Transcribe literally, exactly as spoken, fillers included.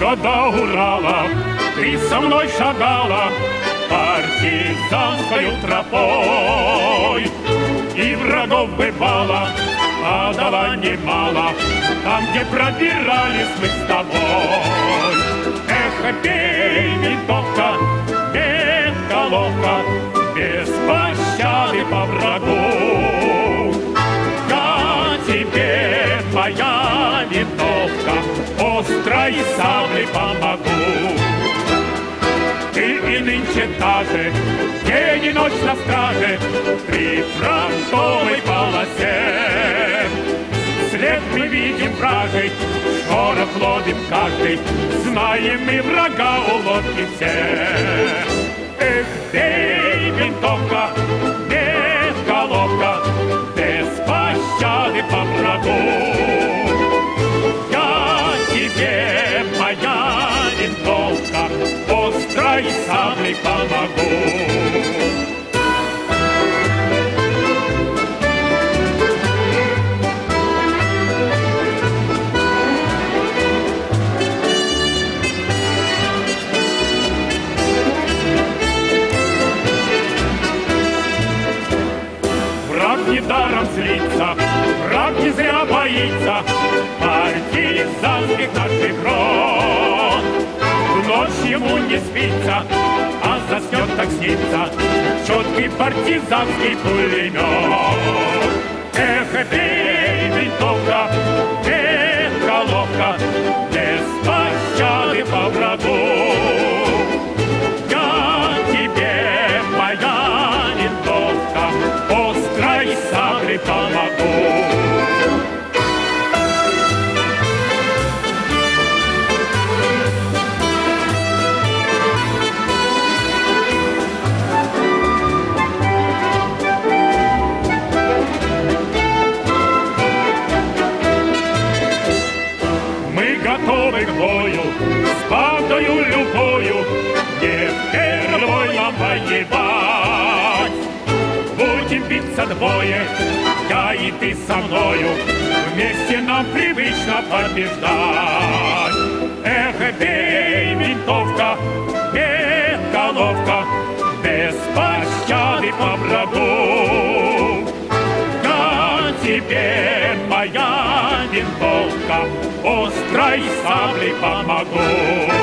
что до Урала ты со мной шагала партизанскою тропой. И врагов бывало, падало немало, там, где пробирались мы с тобой. Эх, бей, винтовка, головка, без пощады по врагу. Я тебе, моя винтовка, острой саблей помогу. Ты и нынче та же, день и ночь на страже, при фронтовой полосе. След мы видим вражий, шорох ловим каждый, знаем мы врага у лодки все. Эх, бей, винтовка, без головка, без пощады по врагу. Я тебе, моя винтовка, острой саблей помогу. Недаром злится, враг не зря боится партизанских наших рот. В ночь ему не спится, а заснет так снится четкий партизанский пулемет. Эх, бей, винтовка, без головка, без пощады по врагу. Я тебе, моя винтовка, острой саблей помогу. Мы готовы к бою, с бандою любою, не впервой нам воевать. Будем биться двое, я и ты со мною, вместе нам привычно побеждать. Эх, бей, винтовка, без головка, без пощады по врагу. Я тебе, моя винтовка, острой саблей помогу.